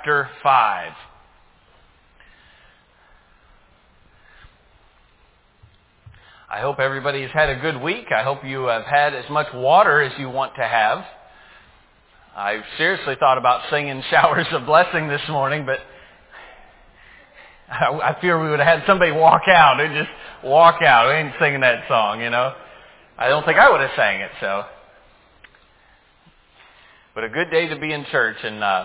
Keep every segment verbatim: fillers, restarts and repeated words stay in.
chapter five. I hope everybody has had a good week. I hope you have had as much water as you want to have. I seriously thought about singing Showers of Blessing this morning, but I, I fear we would have had somebody walk out and just walk out. We ain't singing that song, you know. I don't think I would have sang it, so. But a good day to be in church, and uh,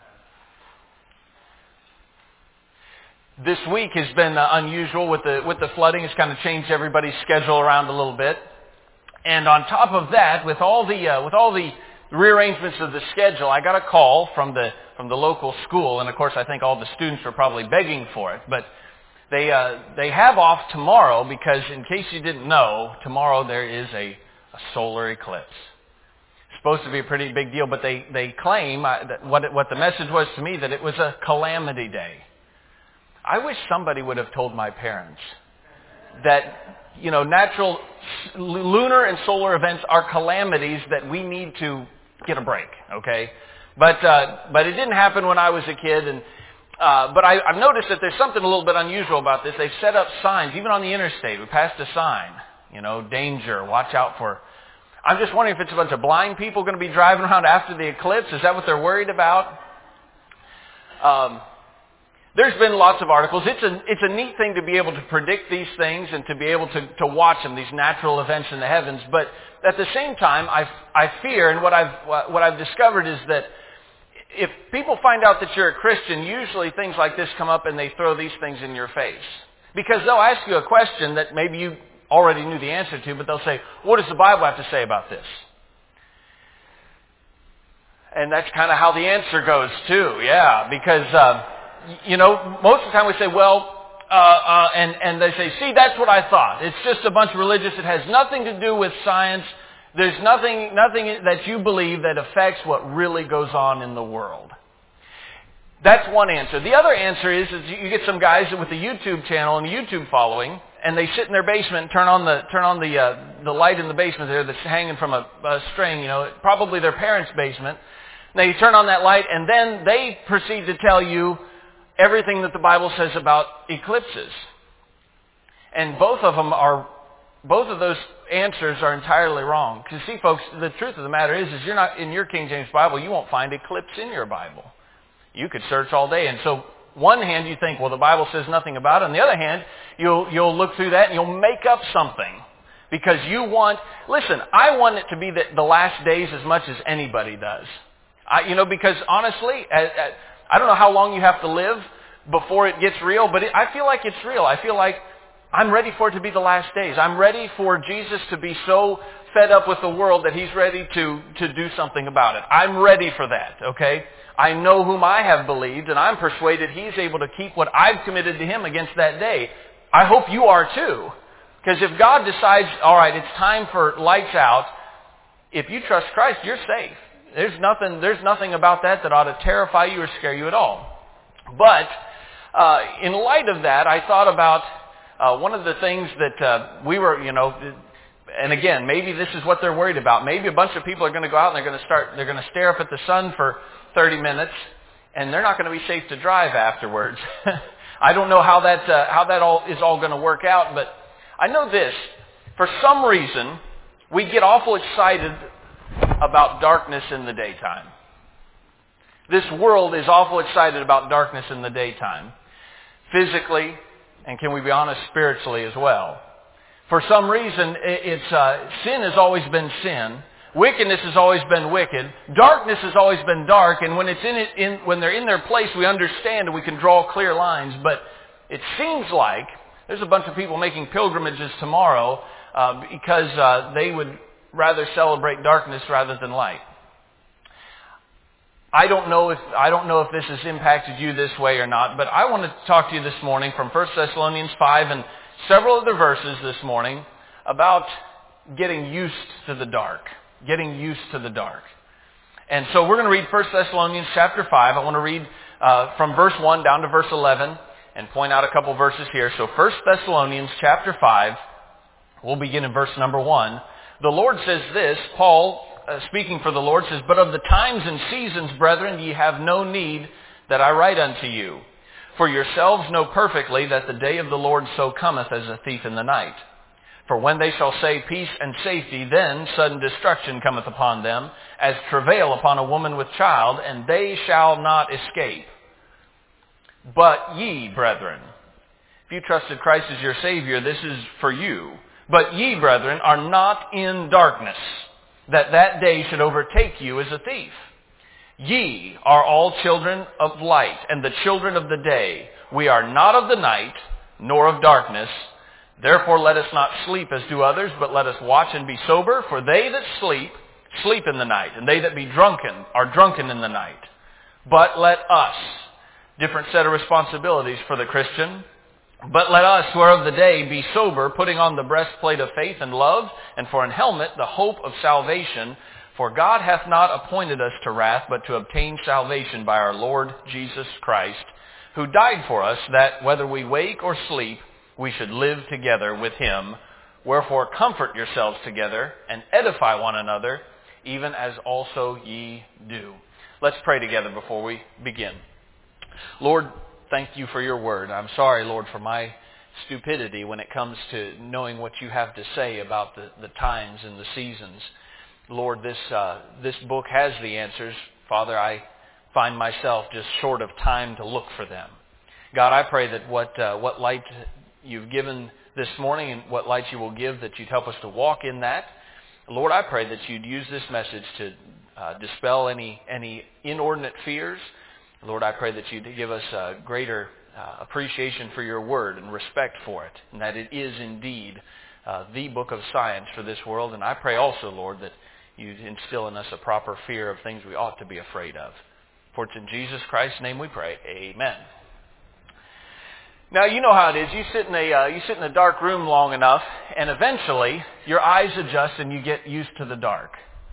this week has been uh, unusual with the with the flooding. It's kind of changed everybody's schedule around a little bit. And on top of that, with all the uh, with all the rearrangements of the schedule, I got a call from the from the local school, and of course I think all the students were probably begging for it. But they uh, they have off tomorrow because, in case you didn't know, tomorrow there is a, a solar eclipse. It's supposed to be a pretty big deal, but they they claim uh, that what it, what the message was to me, that it was a calamity day. I wish somebody would have told my parents that, you know, natural lunar and solar events are calamities that we need to get a break, okay? But uh, but it didn't happen when I was a kid, and uh, but I, I've noticed that there's something a little bit unusual about this. They've set up signs, even on the interstate. We passed a sign, you know, danger, watch out for. I'm just wondering if it's a bunch of blind people going to be driving around after the eclipse. Is that what they're worried about? Um, There's been lots of articles. It's a it's a neat thing to be able to predict these things and to be able to, to watch them, these natural events in the heavens. But at the same time, I I fear, and what I've what I've discovered is that if people find out that you're a Christian, usually things like this come up and they throw these things in your face, because they'll ask you a question that maybe you already knew the answer to, but they'll say, "What does the Bible have to say about this?" And that's kind of how the answer goes too. Yeah, because. Uh, You know, most of the time we say, well, uh, uh, and, and they say, see, that's what I thought. It's just a bunch of religious. It has nothing to do with science. There's nothing, nothing that you believe that affects what really goes on in the world. That's one answer. The other answer is, is you get some guys with a YouTube channel and a YouTube following, and they sit in their basement and turn on the turn on the uh, the light in the basement there that's hanging from a, a string. You know, probably their parents' basement. Now you turn on that light, and then they proceed to tell you everything that the Bible says about eclipses. And both of them are, both of those answers are entirely wrong. Because see, folks, the truth of the matter is, is you're not, in your King James Bible, you won't find eclipse in your Bible. You could search all day. And so, one hand you think, well, the Bible says nothing about it. On the other hand, you'll, you'll look through that and you'll make up something. Because you want, listen, I want it to be the, the last days as much as anybody does. I, you know, because honestly, at, at, I don't know how long you have to live before it gets real, but it, I feel like it's real. I feel like I'm ready for it to be the last days. I'm ready for Jesus to be so fed up with the world that he's ready to, to do something about it. I'm ready for that, okay? I know whom I have believed, and I'm persuaded he's able to keep what I've committed to him against that day. I hope you are too. Because if God decides, all right, it's time for lights out, if you trust Christ, you're safe. There's nothing, there's nothing about that that ought to terrify you or scare you at all. But uh, in light of that, I thought about uh, one of the things that uh, we were, you know, and again, maybe this is what they're worried about. Maybe a bunch of people are going to go out and they're going to start, they're going to stare up at the sun for thirty minutes, and they're not going to be safe to drive afterwards. I don't know how that uh, how that all is all going to work out, but I know this: for some reason, we get awful excited about darkness in the daytime. This world is awful excited about darkness in the daytime. Physically, and can we be honest, spiritually as well. For some reason, it's uh, sin has always been sin. Wickedness has always been wicked. Darkness has always been dark. And when it's in it, in, when they're in their place, we understand and we can draw clear lines. But it seems like there's a bunch of people making pilgrimages tomorrow uh, because uh, they would rather celebrate darkness rather than light. I don't know if I don't know if this has impacted you this way or not, but I want to talk to you this morning from First Thessalonians five and several other verses this morning about getting used to the dark, getting used to the dark. And so we're going to read First Thessalonians chapter five. I want to read uh, from verse one down to verse eleven and point out a couple verses here. So First Thessalonians chapter five, we'll begin in verse number one. The Lord says this, Paul, uh, speaking for the Lord, says, "But of the times and seasons, brethren, ye have no need that I write unto you. For yourselves know perfectly that the day of the Lord so cometh as a thief in the night. For when they shall say peace and safety, then sudden destruction cometh upon them, as travail upon a woman with child, and they shall not escape. But ye, brethren, if you trusted Christ as your Savior, this is for you. But ye, brethren, are not in darkness, that that day should overtake you as a thief. Ye are all children of light, and the children of the day. We are not of the night, nor of darkness. Therefore let us not sleep as do others, but let us watch and be sober. For they that sleep, sleep in the night, and they that be drunken are drunken in the night. But let us, different set of responsibilities for the Christian, but let us who are of the day be sober, putting on the breastplate of faith and love, and for an helmet the hope of salvation. For God hath not appointed us to wrath, but to obtain salvation by our Lord Jesus Christ, who died for us, that whether we wake or sleep, we should live together with him. Wherefore comfort yourselves together, and edify one another, even as also ye do. Let's pray together before we begin. Lord, thank you for your word. I'm sorry, Lord, for my stupidity when it comes to knowing what you have to say about the, the times and the seasons. Lord, this uh, this book has the answers. Father, I find myself just short of time to look for them. God, I pray that what uh, what light you've given this morning and what light you will give, that you'd help us to walk in that. Lord, I pray that you'd use this message to uh, dispel any any inordinate fears. Lord, I pray that you'd give us a greater uh, appreciation for your word and respect for it, and that it is indeed uh, the book of science for this world. And I pray also, Lord, that you'd instill in us a proper fear of things we ought to be afraid of. For it's in Jesus Christ's name we pray. Amen. Now, you know how it is. You sit in a uh, you sit in a dark room long enough, and eventually your eyes adjust and you get used to the dark.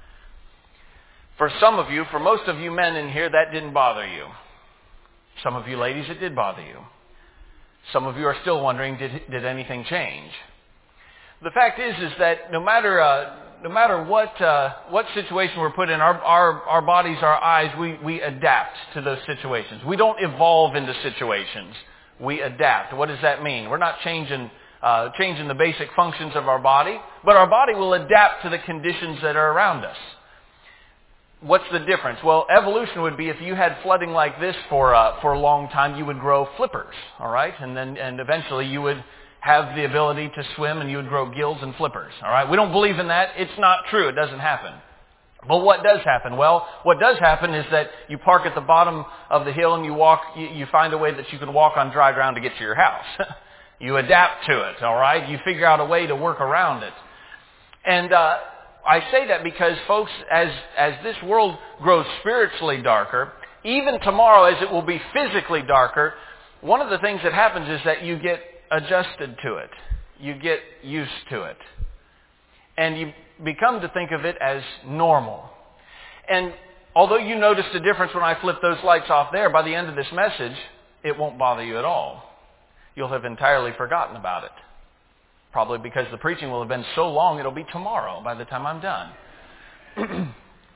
For some of you, for most of you men in here, that didn't bother you. Some of you ladies, it did bother you. Some of you are still wondering, did did anything change? The fact is, is that no matter uh, no matter what uh, what situation we're put in, our, our our bodies, our eyes, we we adapt to those situations. We don't evolve into situations. We adapt. What does that mean? We're not changing uh, changing the basic functions of our body, but our body will adapt to the conditions that are around us. What's the difference? Well, evolution would be if you had flooding like this for uh, for a long time, you would grow flippers, all right, and then and eventually you would have the ability to swim and you would grow gills and flippers, all right. We don't believe in that. It's not true. It doesn't happen. But what does happen? Well, what does happen is that you park at the bottom of the hill and you walk. You, you find a way that you can walk on dry ground to get to your house. You adapt to it, all right. You figure out a way to work around it, and. Uh, I say that because, folks, as as this world grows spiritually darker, even tomorrow as it will be physically darker, one of the things that happens is that you get adjusted to it. You get used to it. And you become to think of it as normal. And although you noticed a difference when I flipped those lights off there, by the end of this message, it won't bother you at all. You'll have entirely forgotten about it. Probably because the preaching will have been so long, it'll be tomorrow by the time I'm done.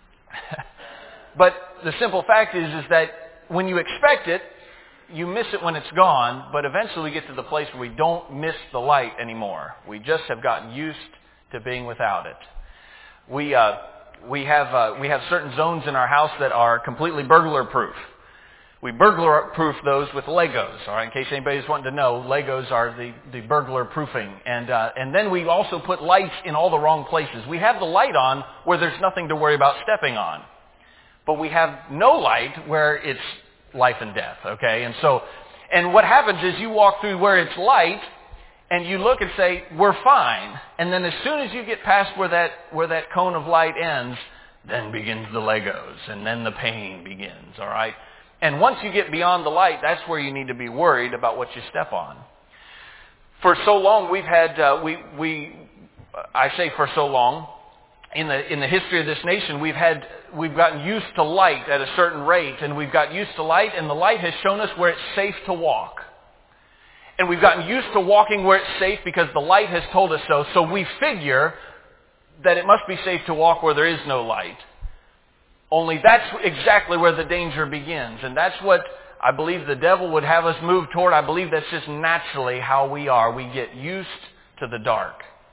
But the simple fact is, is that when you expect it, you miss it when it's gone, but eventually we get to the place where we don't miss the light anymore. We just have gotten used to being without it. We uh, we have uh, we have certain zones in our house that are completely burglar-proof. We burglar-proof those with Legos, all right? In case anybody's wanting to know, Legos are the, the burglar-proofing. And, uh, and then we also put lights in all the wrong places. We have the light on where there's nothing to worry about stepping on. But we have no light where it's life and death, okay? And so, and what happens is you walk through where it's light, and you look and say, we're fine. And then as soon as you get past where that, where that cone of light ends, then begins the Legos, and then the pain begins, all right? And once you get beyond the light, that's where you need to be worried about what you step on. For so long, we've had, uh, we, we, I say for so long, in the, in the history of this nation, we've had, we've gotten used to light at a certain rate, and we've got used to light, and the light has shown us where it's safe to walk. And we've gotten used to walking where it's safe because the light has told us so, so we figure that it must be safe to walk where there is no light. Only that's exactly where the danger begins. And that's what I believe the devil would have us move toward. I believe that's just naturally how we are. We get used to the dark.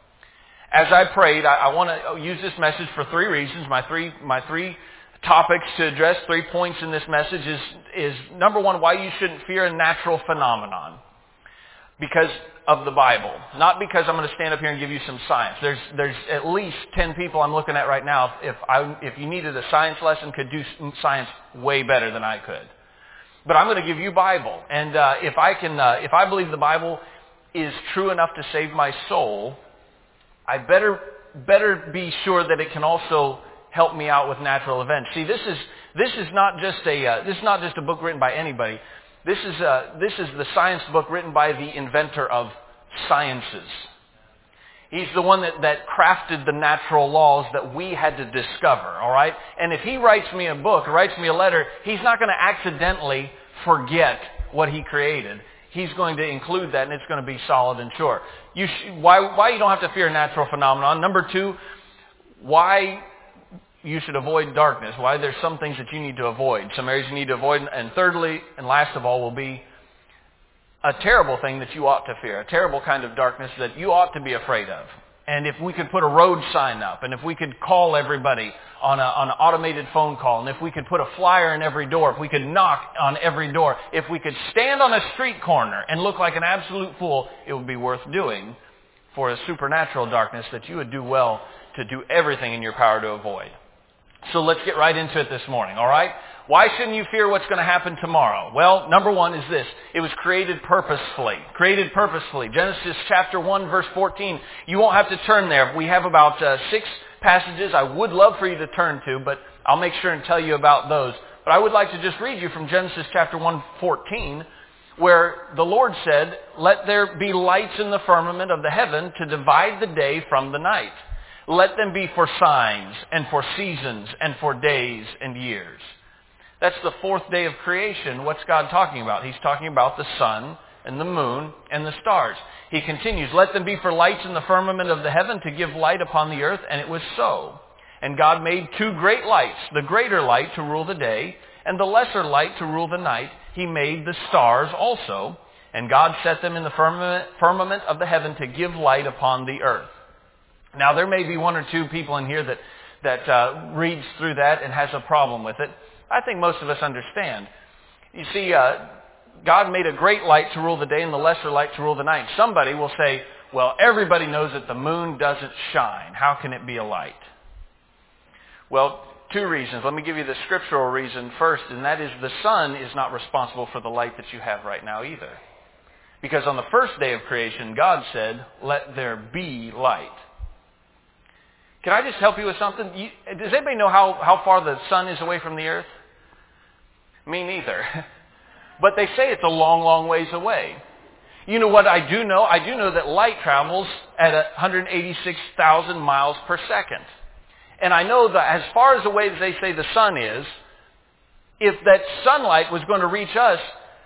As I prayed, I, I want to use this message for three reasons. My three, my three topics to address, three points in this message is, is number one, why you shouldn't fear a natural phenomenon. Because of the Bible. Not because I'm going to stand up here and give you some science. There's there's at least ten people I'm looking at right now. If I if you needed a science lesson, could do science way better than I could. But I'm going to give you Bible. And uh, if I can, uh, if I believe the Bible is true enough to save my soul, I better better be sure that it can also help me out with natural events. See, this is this is not just a uh, this is not just a book written by anybody. This is uh, this is the science book written by the inventor of sciences. He's the one that, that crafted the natural laws that we had to discover, all right? And if he writes me a book, writes me a letter, he's not going to accidentally forget what he created. He's going to include that, and it's going to be solid and sure. You sh- why, why you don't have to fear natural phenomenon. Number two, why you should avoid darkness. Why there's some things that you need to avoid. Some areas you need to avoid. And thirdly, and last of all, will be a terrible thing that you ought to fear. A terrible kind of darkness that you ought to be afraid of. And if we could put a road sign up, and if we could call everybody on, a, on an automated phone call, and if we could put a flyer in every door, if we could knock on every door, if we could stand on a street corner and look like an absolute fool, it would be worth doing for a supernatural darkness that you would do well to do everything in your power to avoid. So let's get right into it this morning, all right? Why shouldn't you fear what's going to happen tomorrow? Well, number one is this. It was created purposefully. Created purposefully. Genesis chapter one, verse fourteen. You won't have to turn there. We have about uh, six passages I would love for you to turn to, but I'll make sure and tell you about those. But I would like to just read you from Genesis chapter one, fourteen, where the Lord said, "Let there be lights in the firmament of the heaven to divide the day from the night. Let them be for signs and for seasons and for days and years." That's the fourth day of creation. What's God talking about? He's talking about the sun and the moon and the stars. He continues, "Let them be for lights in the firmament of the heaven to give light upon the earth." And it was so. And God made two great lights, the greater light to rule the day and the lesser light to rule the night. He made the stars also. And God set them in the firmament, firmament of the heaven to give light upon the earth. Now, there may be one or two people in here that, that uh, reads through that and has a problem with it. I think most of us understand. You see, uh, God made a great light to rule the day and the lesser light to rule the night. Somebody will say, well, everybody knows that the moon doesn't shine. How can it be a light? Well, two reasons. Let me give you the scriptural reason first, and that is the sun is not responsible for the light that you have right now either. Because on the first day of creation, God said, "Let there be light." Can I just help you with something? You, does anybody know how, how far the sun is away from the earth? Me neither. But they say it's a long, long ways away. You know what I do know? I do know that light travels at one hundred eighty-six thousand miles per second. And I know that as far as away as they say the sun is, if that sunlight was going to reach us,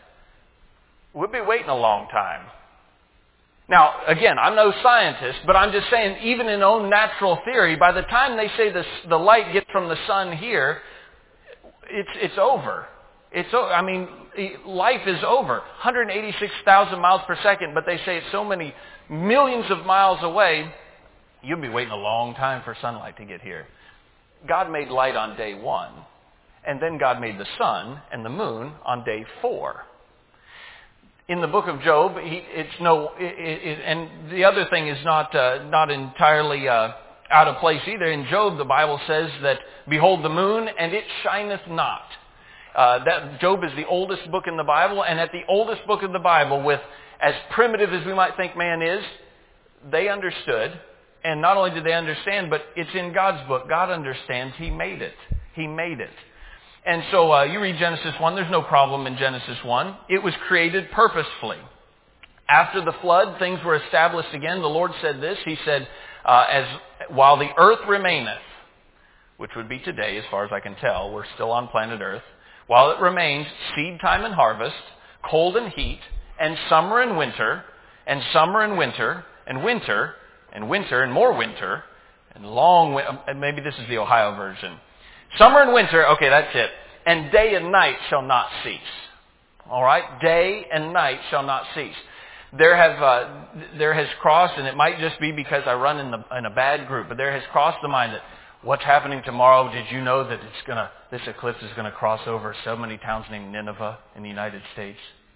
we'd be waiting a long time. Now, again, I'm no scientist, but I'm just saying, even in own natural theory, by the time they say the, the light gets from the sun here, it's it's over. It's I mean, life is over. one hundred eighty-six thousand miles per second, but they say it's so many millions of miles away, you'll be waiting a long time for sunlight to get here. God made light on day one, and then God made the sun and the moon on day four. In the book of Job, he, it's no, it, it, and the other thing is not uh, not entirely uh, out of place either. In Job, the Bible says that, "Behold the moon, and it shineth not." Uh, that Job is the oldest book in the Bible, and at the oldest book of the Bible, with as primitive as we might think man is, they understood, and not only did they understand, but it's in God's book. God understands. He made it. He made it. And so uh, you read Genesis one, there's no problem in Genesis one. It was created purposefully. After the flood, things were established again. The Lord said this. He said, uh, "As while the earth remaineth," which would be today as far as I can tell, we're still on planet Earth, "while it remains seed time and harvest, cold and heat, and summer and winter, and summer and winter, and winter, and winter, and more winter, and long winter," maybe this is the Ohio version. "Summer and winter," okay, that's it. "And day and night shall not cease." All right? Day and night shall not cease. There have uh, there has crossed, and it might just be because I run in the in a bad group, but there has crossed the mind that what's happening tomorrow? Did you know that it's gonna this eclipse is gonna cross over so many towns named Nineveh in the United States?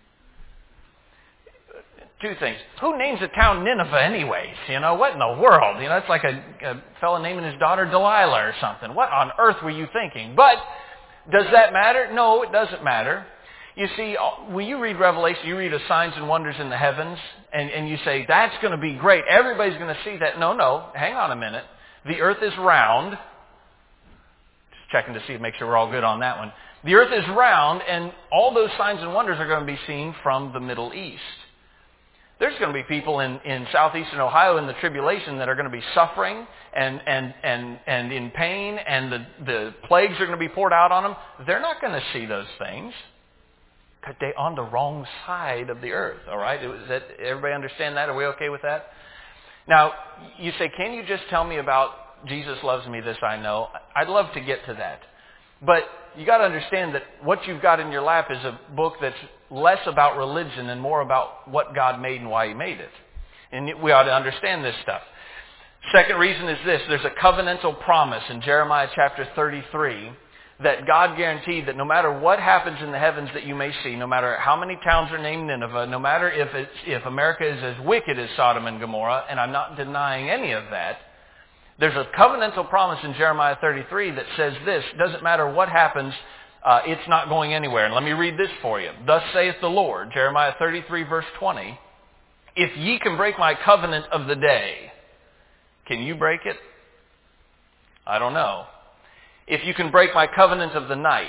Two things. Who names a town Nineveh anyways? You know, what in the world? You know, it's like a, a fellow naming his daughter Delilah or something. What on earth were you thinking? But does that matter? No, it doesn't matter. You see, when you read Revelation, you read of signs and wonders in the heavens, and, and you say, that's going to be great. Everybody's going to see that. No, no. Hang on a minute. The earth is round. Just checking to see, make sure we're all good on that one. The earth is round, and all those signs and wonders are going to be seen from the Middle East. There's going to be people in, in southeastern Ohio in the tribulation that are going to be suffering and, and, and, and in pain, and the, the plagues are going to be poured out on them. They're not going to see those things. Because they're on the wrong side of the earth, all right? Is that, everybody understand that? Are we okay with that? Now, you say, can you just tell me about Jesus loves me, this I know? I'd love to get to that. But you got to understand that what you've got in your lap is a book that's less about religion and more about what God made and why He made it. And we ought to understand this stuff. Second reason is this. There's a covenantal promise in Jeremiah chapter thirty-three that God guaranteed that no matter what happens in the heavens that you may see, no matter how many towns are named Nineveh, no matter if it's, if America is as wicked as Sodom and Gomorrah, and I'm not denying any of that, there's a covenantal promise in Jeremiah thirty-three that says this: doesn't matter what happens, uh, it's not going anywhere. And let me read this for you. Thus saith the Lord, Jeremiah thirty-three verse twenty, if ye can break my covenant of the day, can you break it? I don't know. If you can break my covenant of the night,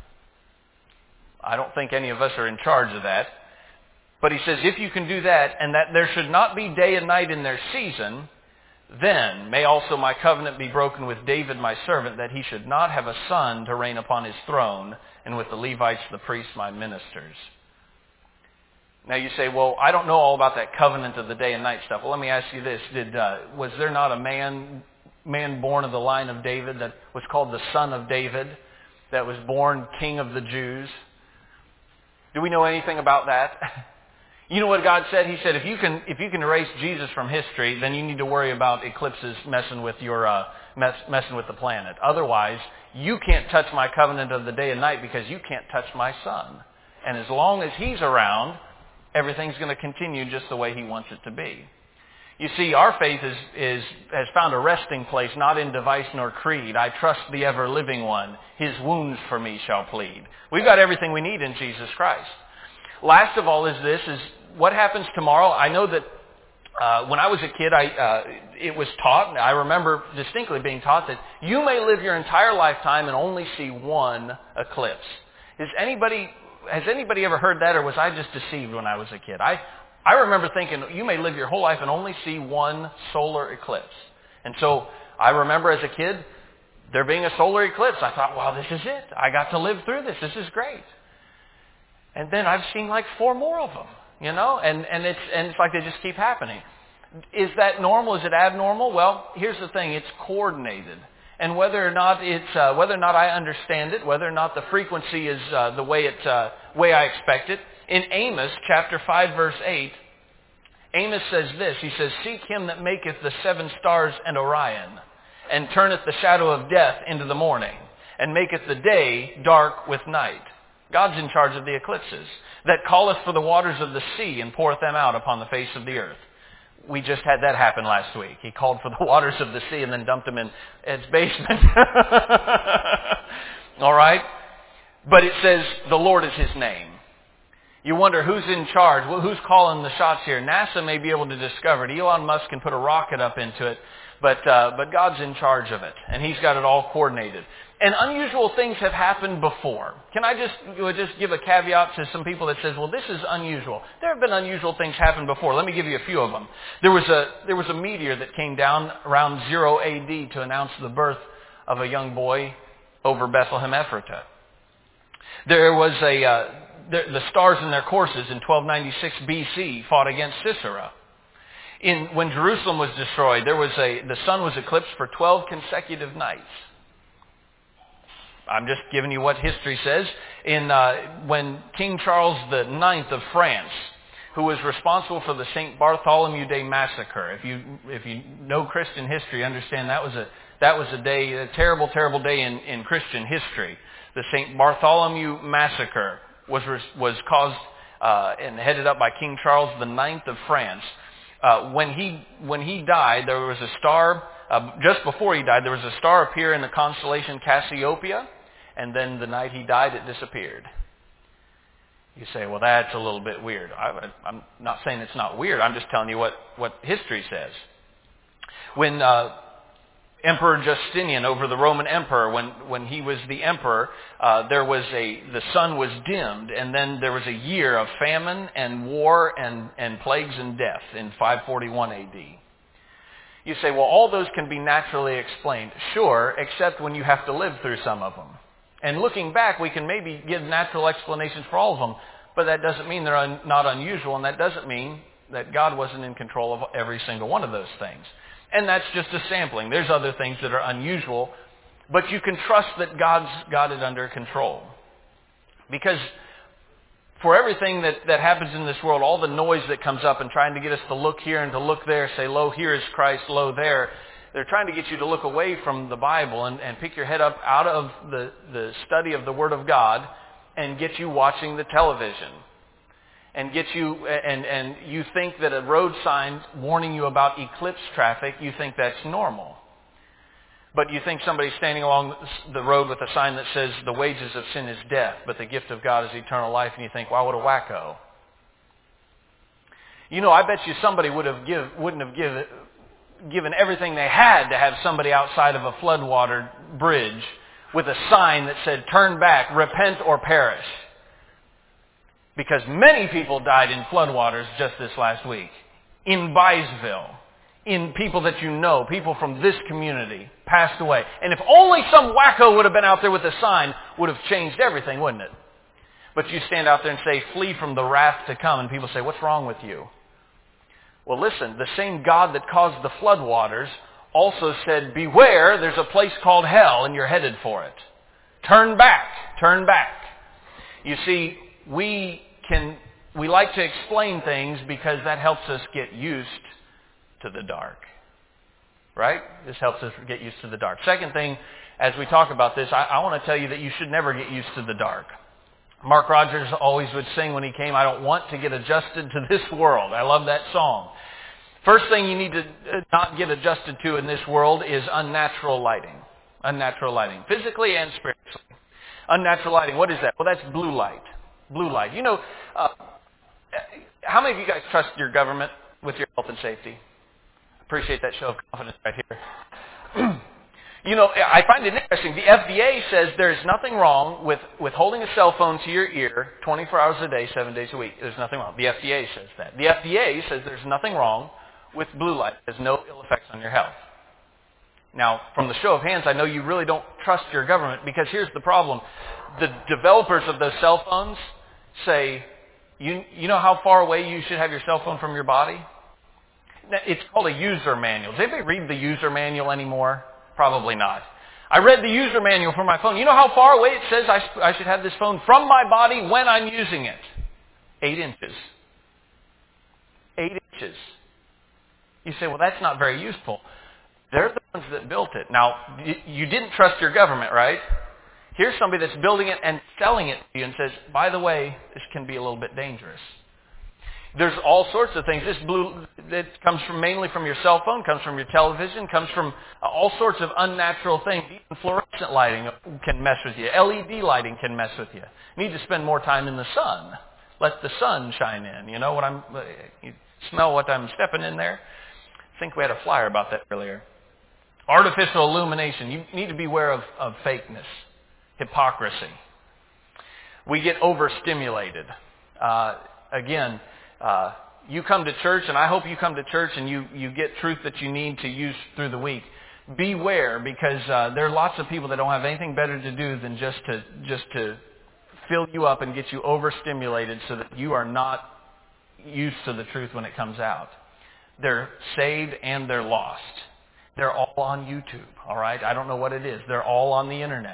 I don't think any of us are in charge of that. But he says, if you can do that, and that there should not be day and night in their season, then may also my covenant be broken with David my servant, that he should not have a son to reign upon his throne, and with the Levites the priests my ministers. Now you say, well, I don't know all about that covenant of the day and night stuff. Well, let me ask you this. Did uh, was there not a man... man born of the line of David that was called the Son of David, that was born King of the Jews? Do we know anything about that? You know what God said? He said, if you can if you can erase Jesus from history, then you need to worry about eclipses messing with your uh, mess, messing with the planet. Otherwise, you can't touch my covenant of the day and night because you can't touch my Son. And as long as He's around, everything's going to continue just the way He wants it to be. You see, our faith is, is, has found a resting place, not in device nor creed. I trust the ever-living one. His wounds for me shall plead. We've got everything we need in Jesus Christ. Last of all is this, is what happens tomorrow. I know that uh, when I was a kid, I, uh, it was taught, I remember distinctly being taught that you may live your entire lifetime and only see one eclipse. Is anybody, has anybody ever heard that, or was I just deceived when I was a kid? I I remember thinking, you may live your whole life and only see one solar eclipse. And so I remember as a kid, there being a solar eclipse. I thought, wow, this is it. I got to live through this. This is great. And then I've seen like four more of them, you know, and, and, it's, and it's like they just keep happening. Is that normal? Is it abnormal? Well, here's the thing. It's coordinated. And whether or not it's uh, whether or not I understand it, whether or not the frequency is uh, the way it uh, way I expect it, in Amos chapter five verse eight, Amos says this. He says, "Seek him that maketh the seven stars and Orion, and turneth the shadow of death into the morning, and maketh the day dark with night." God's in charge of the eclipses. "That calleth for the waters of the sea, and poureth them out upon the face of the earth." We just had that happen last week. He called for the waters of the sea and then dumped them in its basement. All right? But it says the Lord is His name. You wonder who's in charge. Well, who's calling the shots here? NASA may be able to discover it. Elon Musk can put a rocket up into it. But, uh, but God's in charge of it. And He's got it all coordinated. And unusual things have happened before. Can I just, just give a caveat to some people that says, well, this is unusual. There have been unusual things happen before. Let me give you a few of them. There was a, there was a meteor that came down around zero A D to announce the birth of a young boy over Bethlehem Ephratah. There was a, uh, the, the stars in their courses in twelve ninety-six B C fought against Sisera. In, when Jerusalem was destroyed, there was a, the sun was eclipsed for twelve consecutive nights. I'm just giving you what history says. In uh, when King Charles the Ninth of France, who was responsible for the Saint Bartholomew Day massacre. If you if you know Christian history, understand that was a that was a day, a terrible, terrible day in, in Christian history. The Saint Bartholomew massacre was was caused uh, and headed up by King Charles the Ninth of France. Uh, when he when he died, there was a star. Uh, just before he died, there was a star appear in the constellation Cassiopeia, and then the night he died, it disappeared. You say, well, that's a little bit weird. I, I'm not saying it's not weird. I'm just telling you what, what history says. When uh, Emperor Justinian, over the Roman Emperor, when, when he was the emperor, uh, there was a the sun was dimmed, and then there was a year of famine and war and, and plagues and death in five forty-one A D. You say, well, all those can be naturally explained. Sure, except when you have to live through some of them. And looking back, we can maybe give natural explanations for all of them, but that doesn't mean they're un- not unusual, and that doesn't mean that God wasn't in control of every single one of those things. And that's just a sampling. There's other things that are unusual, but you can trust that God's got it under control. Because for everything that, that happens in this world, all the noise that comes up and trying to get us to look here and to look there, say, lo, here is Christ, lo, there, they're trying to get you to look away from the Bible and, and pick your head up out of the, the study of the Word of God and get you watching the television. And get you, and, and you think that a road sign warning you about eclipse traffic, you think that's normal. But you think somebody standing along the road with a sign that says the wages of sin is death, but the gift of God is eternal life, and you think, wow, what a wacko. You know, I bet you somebody would have give, wouldn't have given, given everything they had to have somebody outside of a floodwater bridge with a sign that said, turn back, repent or perish. Because many people died in floodwaters just this last week. In Byesville. In people that you know, people from this community, passed away. And if only some wacko would have been out there with a sign, would have changed everything, wouldn't it? But you stand out there and say, flee from the wrath to come, and people say, what's wrong with you? Well, listen, the same God that caused the floodwaters also said, beware, there's a place called hell, and you're headed for it. Turn back, turn back. You see, we can, we like to explain things because that helps us get used to the dark. Right? This helps us get used to the dark. Second thing, as we talk about this, I, I want to tell you that you should never get used to the dark. Mark Rogers always would sing when he came, I don't want to get adjusted to this world. I love that song. First thing you need to not get adjusted to in this world is unnatural lighting. Unnatural lighting. Physically and spiritually. Unnatural lighting, what is that? Well, that's blue light. Blue light. You know, uh, how many of you guys trust your government with your health and safety? Appreciate that show of confidence right here. You know, I find it interesting. The F D A says there's nothing wrong with, with holding a cell phone to your ear twenty-four hours a day, seven days a week. There's nothing wrong. The F D A says that. The F D A says there's nothing wrong with blue light. There's no ill effects on your health. Now, from the show of hands, I know you really don't trust your government because here's the problem. The developers of those cell phones say, you, you know how far away you should have your cell phone from your body? It's called a user manual. Does anybody read the user manual anymore? Probably not. I read the user manual for my phone. You know how far away it says I, I should have this phone from my body when I'm using it? Eight inches. Eight inches. You say, well, that's not very useful. They're the ones that built it. Now, you didn't trust your government, right? Here's somebody that's building it and selling it to you and says, by the way, this can be a little bit dangerous. There's all sorts of things. This blue, it comes from mainly from your cell phone, comes from your television, comes from all sorts of unnatural things. Even fluorescent lighting can mess with you. L E D lighting can mess with you. You need to spend more time in the sun. Let the sun shine in. You know what I'm, you smell what I'm stepping in there? I think we had a flyer about that earlier. Artificial illumination. You need to be aware of, of fakeness, hypocrisy. We get overstimulated. Uh, again, Uh, you come to church, and I hope you come to church and you, you get truth that you need to use through the week. Beware, because uh, there are lots of people that don't have anything better to do than just to just to fill you up and get you overstimulated so that you are not used to the truth when it comes out. They're saved and they're lost. They're all on YouTube, all right? I don't know what it is. They're all on the internet.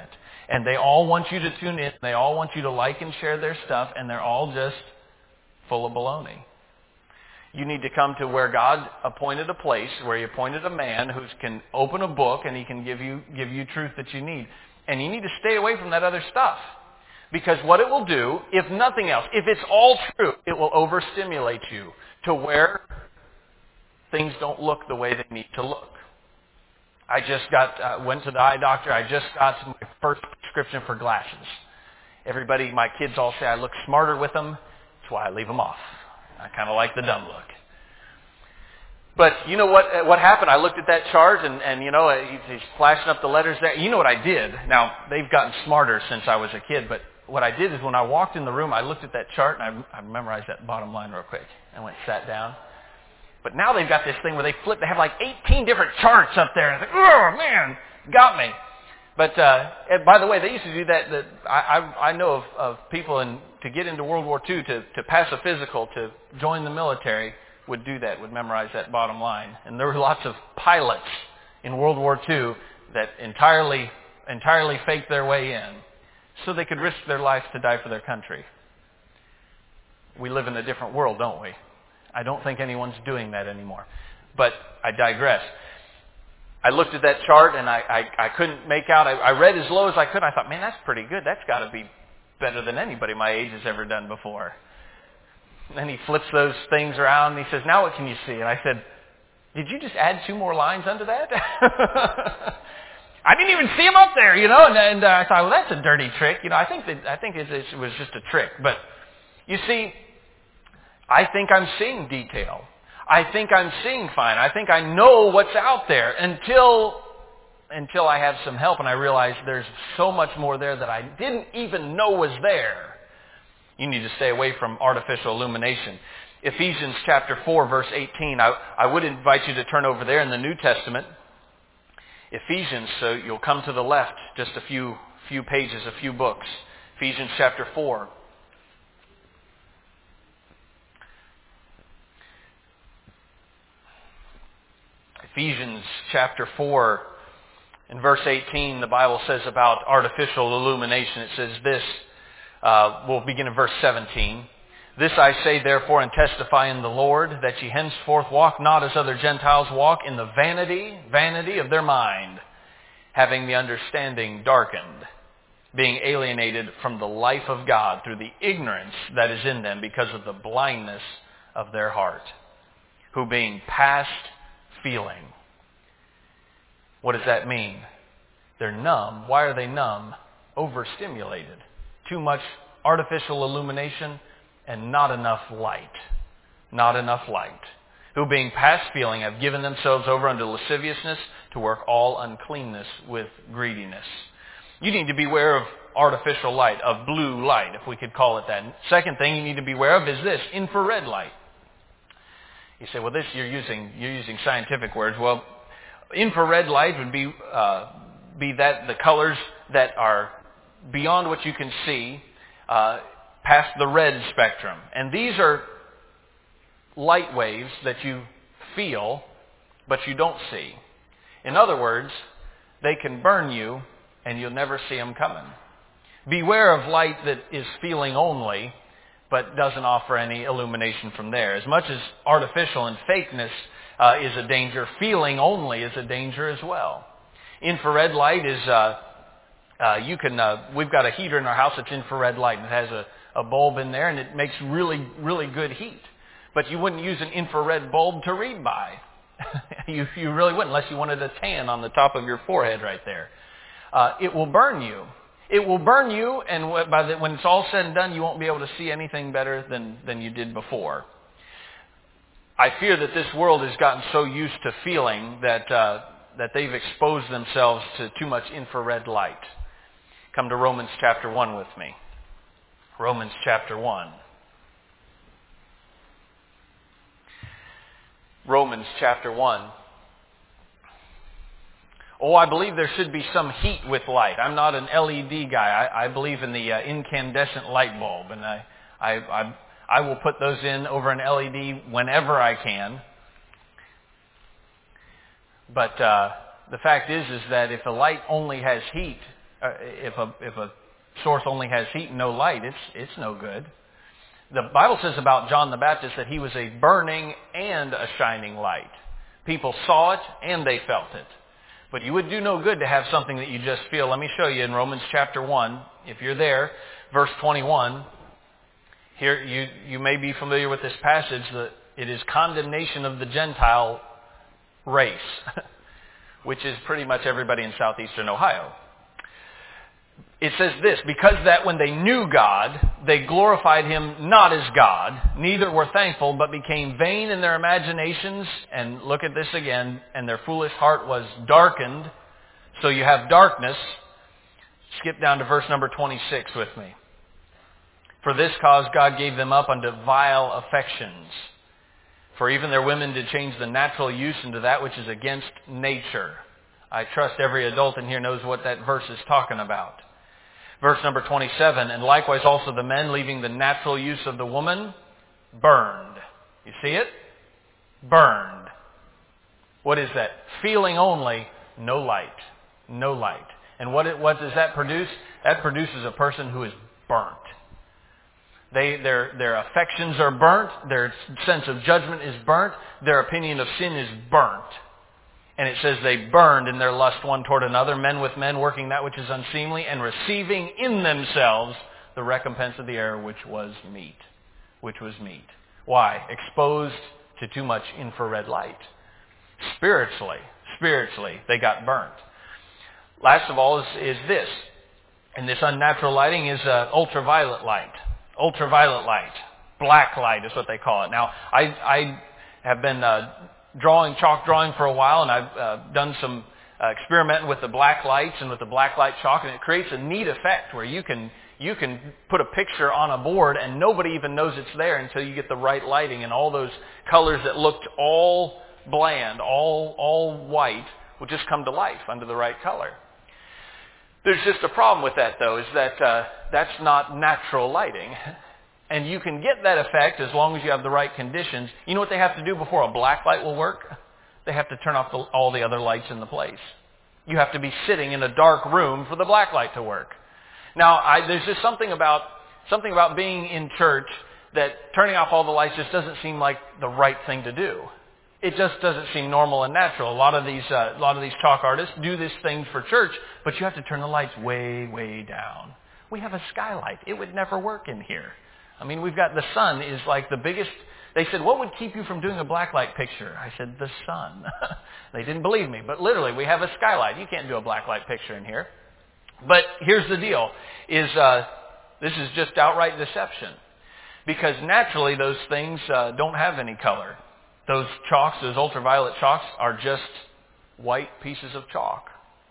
And they all want you to tune in. They all want you to like and share their stuff, and they're all just full of baloney. You need to come to where God appointed a place, where He appointed a man who can open a book and he can give you give you truth that you need. And you need to stay away from that other stuff. Because what it will do, if nothing else, if it's all true, it will overstimulate you to where things don't look the way they need to look. I just got uh, went to the eye doctor. I just got my first prescription for glasses. Everybody, my kids all say I look smarter with them. That's why I leave them off. I kind of like the dumb look. But you know what what happened? I looked at that chart, and, and you know, he's flashing up the letters there. You know what I did? Now, they've gotten smarter since I was a kid, but what I did is when I walked in the room, I looked at that chart, and I, I memorized that bottom line real quick. I went and sat down. But now they've got this thing where they flip. They have like eighteen different charts up there. And I think, oh, man, got me. But uh, and by the way, they used to do that. that I, I, I know of, of people in, to get into World War Two, to, to pass a physical, to join the military, would do that, would memorize that bottom line. And there were lots of pilots in World War Two that entirely, entirely faked their way in so they could risk their lives to die for their country. We live in a different world, don't we? I don't think anyone's doing that anymore. But I digress. I looked at that chart and I, I, I couldn't make out. I, I read as low as I could. I thought, man, that's pretty good. That's got to be better than anybody my age has ever done before. And then he flips those things around and he says, now what can you see? And I said, did you just add two more lines under that? I didn't even see them up there, you know. And, and uh, I thought, well, that's a dirty trick. You know, I think that I think it, it was just a trick. But you see, I think I'm seeing detail. I think I'm seeing fine. I think I know what's out there until until I have some help and I realize there's so much more there that I didn't even know was there. You need to stay away from artificial illumination. Ephesians chapter four, verse eighteen. I, I would invite you to turn over there in the New Testament. Ephesians, so you'll come to the left just a few few pages, a few books. Ephesians chapter four. Ephesians chapter four, in verse eighteen, the Bible says about artificial illumination. It says this, uh, we'll begin in verse seventeen. This I say therefore and testify in the Lord, that ye henceforth walk not as other Gentiles walk, in the vanity, vanity of their mind, having the understanding darkened, being alienated from the life of God through the ignorance that is in them because of the blindness of their heart, who being past feeling. What does that mean? They're numb. Why are they numb? Overstimulated. Too much artificial illumination and not enough light. Not enough light. Who being past feeling have given themselves over unto lasciviousness to work all uncleanness with greediness. You need to beware of artificial light, of blue light, if we could call it that. Second thing you need to beware of is this, infrared light. You say, well, this you're using you're using scientific words. Well, infrared light would be uh, be that the colors that are beyond what you can see, uh, past the red spectrum, and these are light waves that you feel, but you don't see. In other words, they can burn you, and you'll never see them coming. Beware of light that is feeling only, but doesn't offer any illumination from there. As much as artificial and fakeness uh, is a danger, feeling only is a danger as well. Infrared light is, uh, uh, you can, uh, we've got a heater in our house that's infrared light, and it has a, a bulb in there, and it makes really, really good heat. But you wouldn't use an infrared bulb to read by. you, you really wouldn't, unless you wanted a tan on the top of your forehead right there. Uh, it will burn you. It will burn you, and by the, when it's all said and done, you won't be able to see anything better than, than you did before. I fear that this world has gotten so used to feeling that uh, that they've exposed themselves to too much infrared light. Come to Romans chapter one with me. Romans chapter one. Romans chapter one. Oh, I believe there should be some heat with light. I'm not an L E D guy. I, I believe in the uh, incandescent light bulb, and I, I, I, I will put those in over an L E D whenever I can. But uh, the fact is, is that if the light only has heat, Uh, if a if a source only has heat and no light, it's it's no good. The Bible says about John the Baptist that he was a burning and a shining light. People saw it and they felt it. But you would do no good to have something that you just feel. Let me show you in Romans chapter one, if you're there, verse twenty-one. Here you, you may be familiar with this passage, that it is condemnation of the Gentile race, which is pretty much everybody in southeastern Ohio. It says this, because that when they knew God, they glorified him not as God, neither were thankful, but became vain in their imaginations. And look at this again, and their foolish heart was darkened. So you have darkness. Skip down to verse number twenty-six with me. For this cause God gave them up unto vile affections. For even their women did change the natural use into that which is against nature. I trust every adult in here knows what that verse is talking about. Verse number twenty-seven, and likewise also the men, leaving the natural use of the woman, burned. You see it? Burned. What is that? Feeling only, no light. No light. And what, it, what does that produce? That produces a person who is burnt. They, their, their affections are burnt. Their sense of judgment is burnt. Their opinion of sin is burnt. And it says they burned in their lust one toward another, men with men, working that which is unseemly, and receiving in themselves the recompense of the error, which was meat. Which was meat. Why? Exposed to too much infrared light. Spiritually, spiritually, they got burnt. Last of all is, is this. And this unnatural lighting is uh, ultraviolet light. Ultraviolet light. Black light is what they call it. Now, I, I have been... Uh, drawing, chalk drawing for a while, and I've uh, done some uh, experimenting with the black lights and with the black light chalk, and it creates a neat effect where you can you can put a picture on a board and nobody even knows it's there until you get the right lighting, and all those colors that looked all bland, all all white, will just come to life under the right color. There's just a problem with that, though, is that uh, that's not natural lighting. And you can get that effect as long as you have the right conditions. You know what they have to do before a black light will work? They have to turn off the, all the other lights in the place. You have to be sitting in a dark room for the black light to work. Now, I, there's just something about something about being in church that turning off all the lights just doesn't seem like the right thing to do. It just doesn't seem normal and natural. A lot of these, uh, a lot of these chalk artists do this thing for church, but you have to turn the lights way, way down. We have a skylight. It would never work in here. I mean, we've got the sun is like the biggest. They said, what would keep you from doing a blacklight picture? I said, the sun. They didn't believe me. But literally, we have a skylight. You can't do a blacklight picture in here. But here's the deal, is uh, this is just outright deception. Because naturally, those things uh, don't have any color. Those chalks, those ultraviolet chalks, are just white pieces of chalk.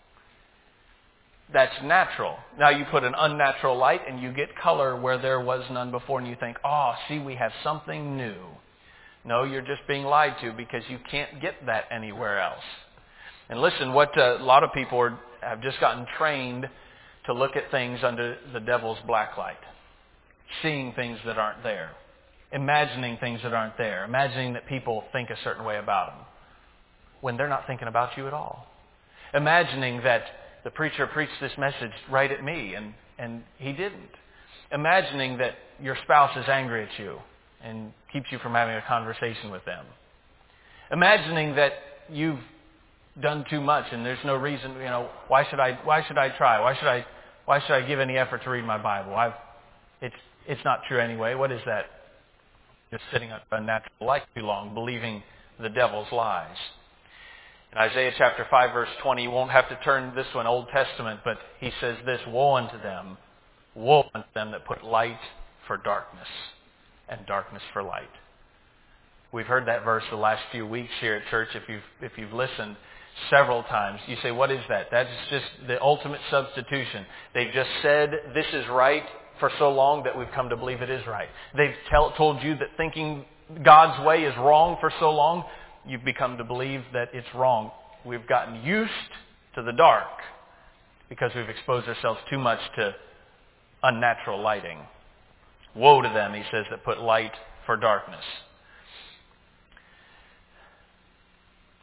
That's natural. Now you put an unnatural light and you get color where there was none before, and you think, oh, see, we have something new. No, you're just being lied to because you can't get that anywhere else. And listen, what uh, a lot of people are, have just gotten trained to look at things under the devil's black light. Seeing things that aren't there. Imagining things that aren't there. Imagining that people think a certain way about them when they're not thinking about you at all. Imagining that the preacher preached this message right at me, and, and he didn't. Imagining that your spouse is angry at you and keeps you from having a conversation with them. Imagining that you've done too much and there's no reason, you know, why should I why should I try? Why should I why should I give any effort to read my Bible? I've it's it's not true anyway. What is that? Just sitting up a natural light too long, believing the devil's lies. In Isaiah chapter five, verse twenty, you won't have to turn this one, Old Testament, but he says this, woe unto them, woe unto them that put light for darkness and darkness for light. We've heard that verse the last few weeks here at church. If you've, if you've listened several times, you say, what is that? That's just the ultimate substitution. They've just said this is right for so long that we've come to believe it is right. They've tell, told you that thinking God's way is wrong for so long, you've become to believe that it's wrong. We've gotten used to the dark because we've exposed ourselves too much to unnatural lighting. Woe to them, he says, that put light for darkness.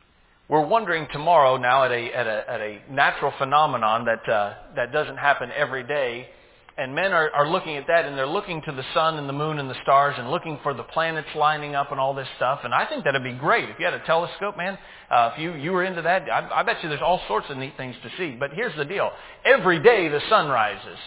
We're wondering tomorrow now at a, at a, at a natural phenomenon that, uh, that doesn't happen every day. And men are, are looking at that, and they're looking to the sun and the moon and the stars and looking for the planets lining up and all this stuff. And I think that'd be great. If you had a telescope, man, uh, if you, you were into that, I, I bet you there's all sorts of neat things to see. But here's the deal. Every day the sun rises.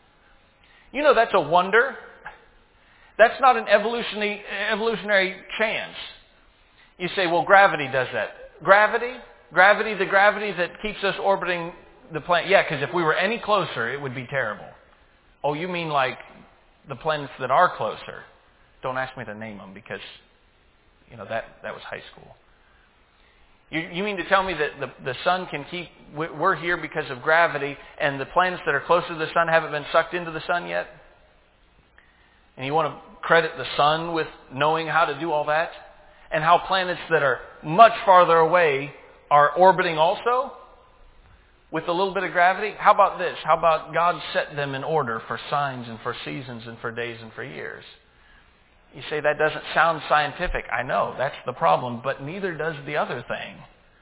You know that's a wonder. That's not an evolutionary, evolutionary chance. You say, well, gravity does that. Gravity? Gravity, the gravity that keeps us orbiting the planet. Yeah, because if we were any closer, it would be terrible. Oh, you mean like the planets that are closer? Don't ask me to name them because, you know, that, that was high school. You, you mean to tell me that the, the sun can keep, we're here because of gravity, and the planets that are closer to the sun haven't been sucked into the sun yet? And you want to credit the sun with knowing how to do all that? And how planets that are much farther away are orbiting also? With a little bit of gravity? How about this? How about God set them in order for signs and for seasons and for days and for years? You say that doesn't sound scientific. I know, that's the problem, but neither does the other thing.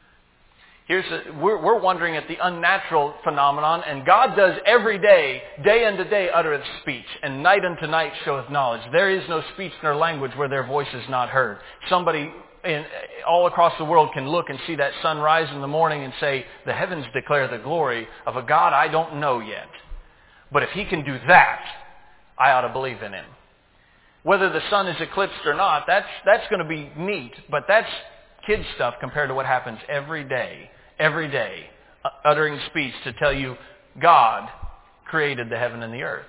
Here's a, we're, we're wondering at the unnatural phenomenon, and God does every day, day unto day uttereth speech, and night unto night showeth knowledge. There is no speech nor language where their voice is not heard. Somebody in, all across the world can look and see that sun rise in the morning and say, the heavens declare the glory of a God I don't know yet. But if he can do that, I ought to believe in him. Whether the sun is eclipsed or not, that's, that's going to be neat, but that's kid stuff compared to what happens every day, every day, uh, uttering speech to tell you God created the heaven and the earth.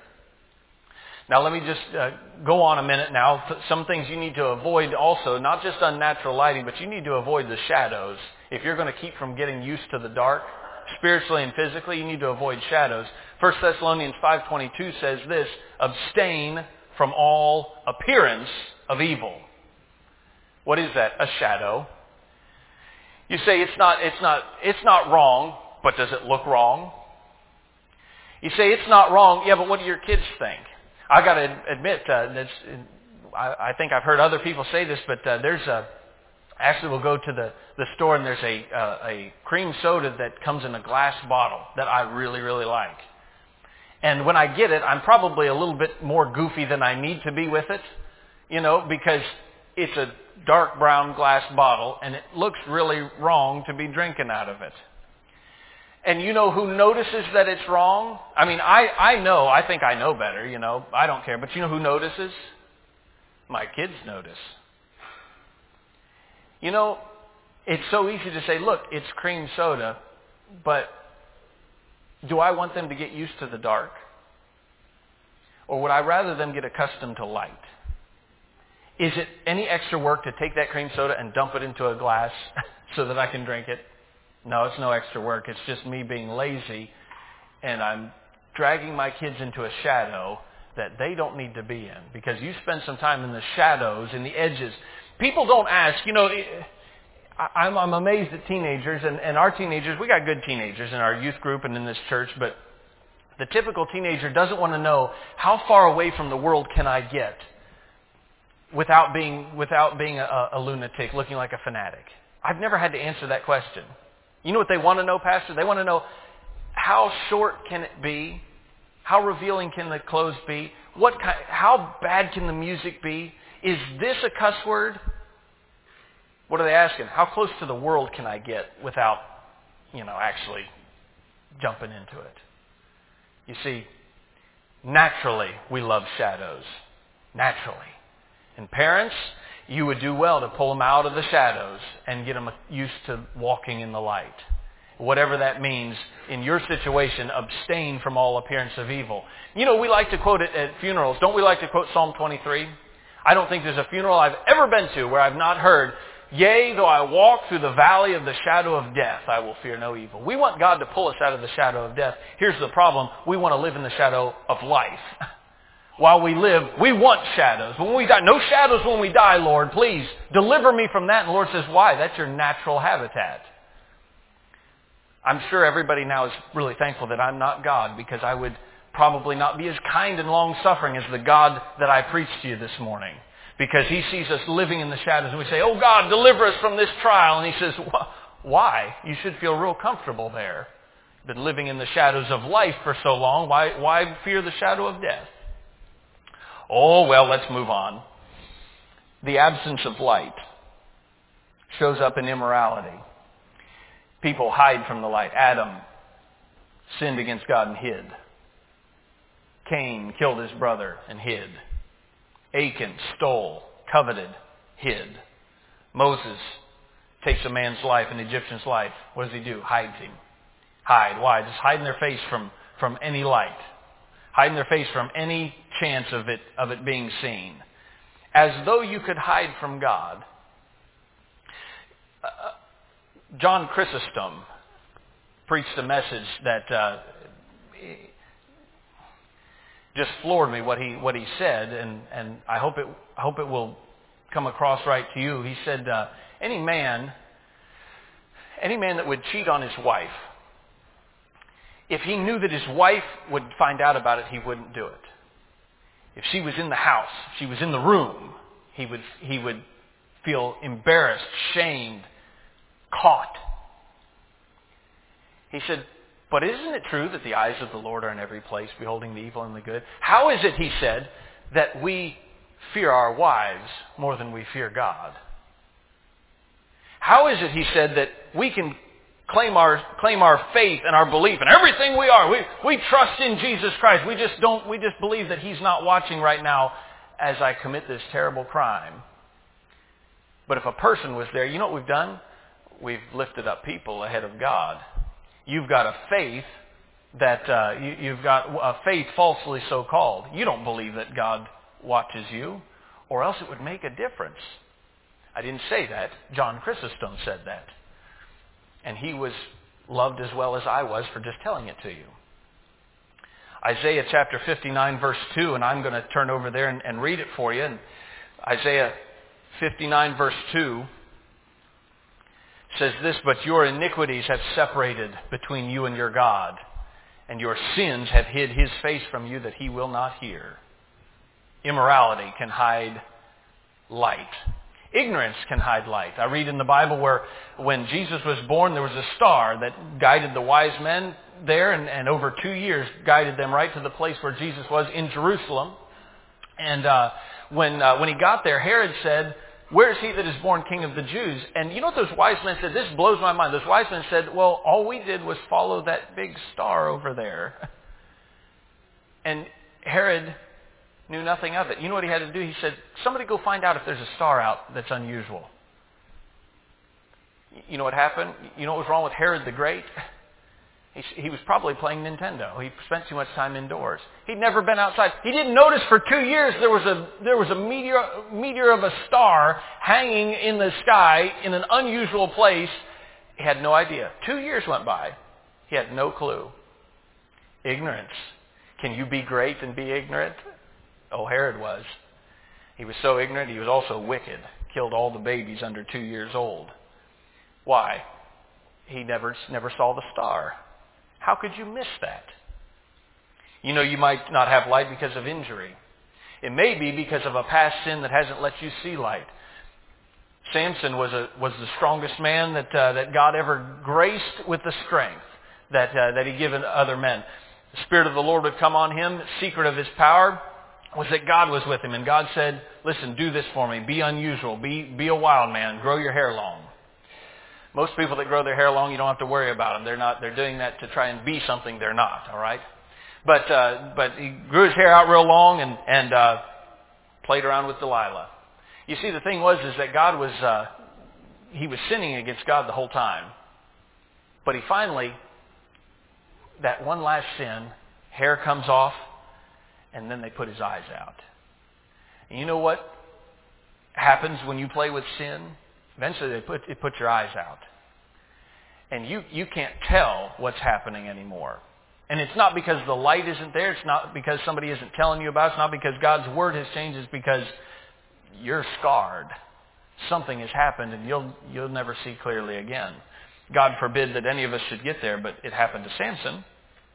Now let me just uh, go on a minute now. Some things you need to avoid also, not just unnatural lighting, but you need to avoid the shadows. If you're going to keep from getting used to the dark, spiritually and physically, you need to avoid shadows. First Thessalonians five twenty-two says this, abstain from all appearance of evil. What is that? A shadow. You say it's not, it's not, it's not wrong, but does it look wrong? You say it's not wrong, yeah, but what do your kids think? I got to admit, uh, that's, I, I think I've heard other people say this, but uh, there's a, actually we'll go to the, the store and there's a, uh, a cream soda that comes in a glass bottle that I really, really like. And when I get it, I'm probably a little bit more goofy than I need to be with it, you know, because it's a dark brown glass bottle and it looks really wrong to be drinking out of it. And you know who notices that it's wrong? I mean, I, I know, I think I know better, you know, I don't care. But you know who notices? My kids notice. You know, it's so easy to say, look, it's cream soda, but do I want them to get used to the dark? Or would I rather them get accustomed to light? Is it any extra work to take that cream soda and dump it into a glass so that I can drink it? No, it's no extra work. It's just me being lazy, and I'm dragging my kids into a shadow that they don't need to be in, because you spend some time in the shadows, in the edges. People don't ask, you know, I'm, I'm amazed at teenagers, and, and our teenagers, we got good teenagers in our youth group and in this church, but the typical teenager doesn't want to know, how far away from the world can I get without being, without being a, a lunatic, looking like a fanatic? I've never had to answer that question. You know what they want to know, Pastor? They want to know, how short can it be? How revealing can the clothes be? What kind, how bad can the music be? Is this a cuss word? What are they asking? How close to the world can I get without, you know, actually jumping into it? You see, naturally we love shadows. Naturally. And parents, you would do well to pull them out of the shadows and get them used to walking in the light. Whatever that means, in your situation, abstain from all appearance of evil. You know, we like to quote it at funerals. Don't we like to quote Psalm twenty-three? I don't think there's a funeral I've ever been to where I've not heard, yea, though I walk through the valley of the shadow of death, I will fear no evil. We want God to pull us out of the shadow of death. Here's the problem. We want to live in the shadow of life. While we live, we want shadows. When we die, no shadows when we die, Lord. Please deliver me from that. And the Lord says, why? That's your natural habitat. I'm sure everybody now is really thankful that I'm not God, because I would probably not be as kind and long-suffering as the God that I preached to you this morning. Because he sees us living in the shadows and we say, oh God, deliver us from this trial. And he says, Why? You should feel real comfortable there. Been living in the shadows of life for so long. Why, why fear the shadow of death? Oh, well, let's move on. The absence of light shows up in immorality. People hide from the light. Adam sinned against God and hid. Cain killed his brother and hid. Achan stole, coveted, hid. Moses takes a man's life, an Egyptian's life. What does he do? Hides him. Hide. Why? Just hiding their face from, from any light. Hiding their face from any chance of it, of it being seen. As though you could hide from God. Uh, John Chrysostom preached a message that uh, just floored me, what he what he said, and, and I hope it I hope it will come across right to you. He said, uh, any man, any man that would cheat on his wife, if he knew that his wife would find out about it, he wouldn't do it. If she was in the house, if she was in the room, he would he would feel embarrassed, shamed, caught. He said, but isn't it true that the eyes of the Lord are in every place, beholding the evil and the good? How is it, he said, that we fear our wives more than we fear God? How is it, he said, that we can claim our claim our faith and our belief and everything we are? We we trust in Jesus Christ. We just don't we just believe that He's not watching right now as I commit this terrible crime. But if a person was there, you know what we've done? We've lifted up people ahead of God. You've got a faith that uh, you, you've got a faith falsely so called. You don't believe that God watches you, or else it would make a difference. I didn't say that. John Chrysostom said that. And he was loved as well as I was for just telling it to you. Isaiah chapter fifty-nine verse two, and I'm going to turn over there and, and read it for you. And Isaiah fifty-nine verse two says this, but your iniquities have separated between you and your God, and your sins have hid His face from you that He will not hear. Immorality can hide light. Ignorance can hide light. I read in the Bible where when Jesus was born, there was a star that guided the wise men there, and, and over two years guided them right to the place where Jesus was in Jerusalem. And uh, when uh, when he got there, Herod said, where is he that is born King of the Jews? And you know what those wise men said? This blows my mind. Those wise men said, well, all we did was follow that big star over there. And Herod knew nothing of it. You know what he had to do? He said, somebody go find out if there's a star out that's unusual. You know what happened? You know what was wrong with Herod the Great? He, he was probably playing Nintendo. He spent too much time indoors. He'd never been outside. He didn't notice for two years there was a there was a meteor meteor of a star hanging in the sky in an unusual place. He had no idea. Two years went by. He had no clue. Ignorance. Can you be great and be ignorant? Oh, Herod was. He was so ignorant, he was also wicked. Killed all the babies under two years old. Why? He never never saw the star. How could you miss that? You know, you might not have light because of injury. It may be because of a past sin that hasn't let you see light. Samson was a was the strongest man that uh, that God ever graced with the strength that uh, that He given other men. The Spirit of the Lord would come on him. The secret of his power was that God was with him, and God said, "Listen, do this for me. Be unusual. Be be a wild man. Grow your hair long." Most people that grow their hair long, you don't have to worry about them. They're not. They're doing that to try and be something they're not. All right, but uh, but he grew his hair out real long and and uh, played around with Delilah. You see, the thing was is that God was uh, he was sinning against God the whole time, but he finally, that one last sin, hair comes off, and then they put his eyes out. And you know what happens when you play with sin? Eventually they put, it puts your eyes out. And you, you can't tell what's happening anymore. And it's not because the light isn't there. It's not because somebody isn't telling you about it. It's not because God's Word has changed. It's because you're scarred. Something has happened and you'll, you'll never see clearly again. God forbid that any of us should get there, but it happened to Samson.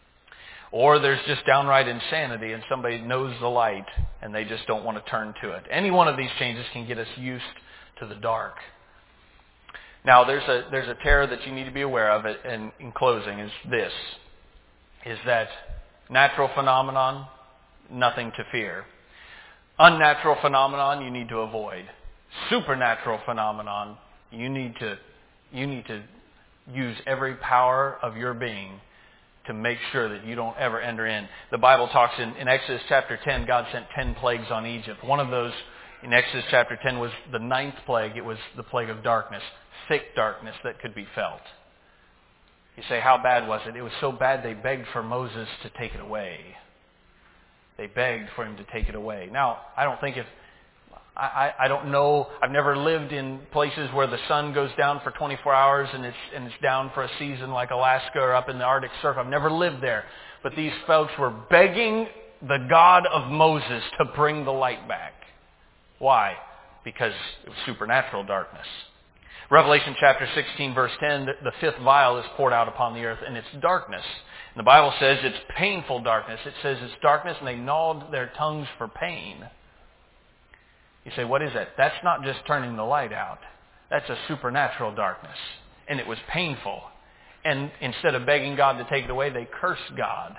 Or there's just downright insanity and somebody knows the light and they just don't want to turn to it. Any one of these changes can get us used to the dark. Now, there's a there's a terror that you need to be aware of, and in closing is this, is that natural phenomenon, nothing to fear. Unnatural phenomenon, you need to avoid. Supernatural phenomenon, you need to you need to use every power of your being to make sure that you don't ever enter in. The Bible talks in, in Exodus chapter ten, God sent ten plagues on Egypt. One of those in Exodus chapter ten was the ninth plague. It was the plague of darkness, thick darkness that could be felt. You say, how bad was it? It was so bad they begged for Moses to take it away. They begged for him to take it away. Now, I don't think if, I, I, I don't know, I've never lived in places where the sun goes down for twenty-four hours and it's, and it's down for a season like Alaska or up in the Arctic Circle. I've never lived there. But these folks were begging the God of Moses to bring the light back. Why? Because it was supernatural darkness. Revelation chapter sixteen, verse ten, the, the fifth vial is poured out upon the earth, and it's darkness. And the Bible says it's painful darkness. It says it's darkness, and they gnawed their tongues for pain. You say, what is that? That's not just turning the light out. That's a supernatural darkness. And it was painful. And instead of begging God to take it away, they cursed God.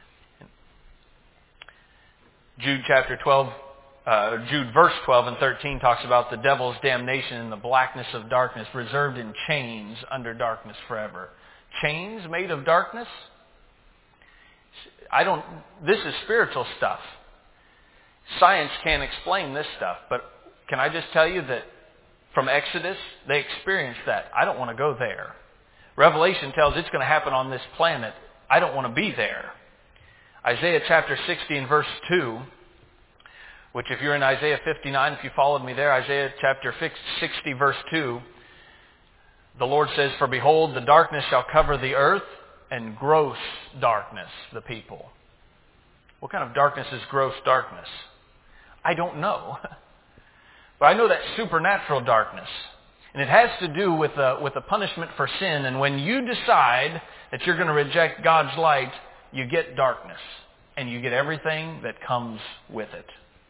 Jude chapter twelve, uh, Jude verse twelve and thirteen talks about the devil's damnation in the blackness of darkness, reserved in chains under darkness forever. Chains made of darkness? I don't, this is spiritual stuff. Science can't explain this stuff, but can I just tell you that from Exodus, they experienced that. I don't want to go there. Revelation tells it's going to happen on this planet. I don't want to be there. Isaiah chapter sixty and verse two, which if you're in Isaiah fifty-nine, if you followed me there, Isaiah chapter sixty verse two, the Lord says, for behold, the darkness shall cover the earth, and gross darkness the people. What kind of darkness is gross darkness? I don't know. But I know that's supernatural darkness. And it has to do with a, with a punishment for sin. And when you decide that you're going to reject God's light, you get darkness. And you get everything that comes with it.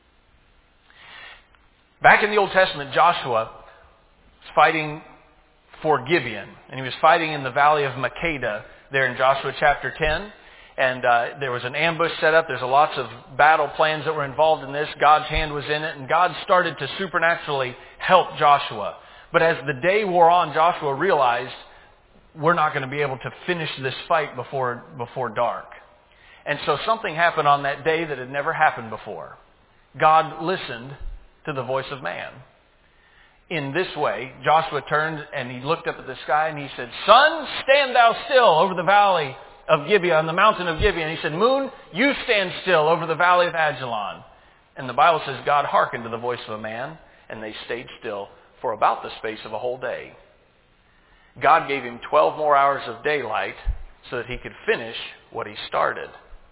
Back in the Old Testament, Joshua was fighting for Gibeon. And he was fighting in the valley of Makeda there in Joshua chapter ten. And uh, there was an ambush set up. There's a lots of battle plans that were involved in this. God's hand was in it. And God started to supernaturally help Joshua. But as the day wore on, Joshua realized we're not going to be able to finish this fight before, before dark. And so something happened on that day that had never happened before. God listened to the voice of man. In this way, Joshua turned and he looked up at the sky and he said, sun, stand thou still over the valley of Gibeon, on the mountain of Gibeon. He said, moon, you stand still over the valley of Ajalon. And the Bible says God hearkened to the voice of a man, and they stayed still for about the space of a whole day. God gave him twelve more hours of daylight so that he could finish what he started.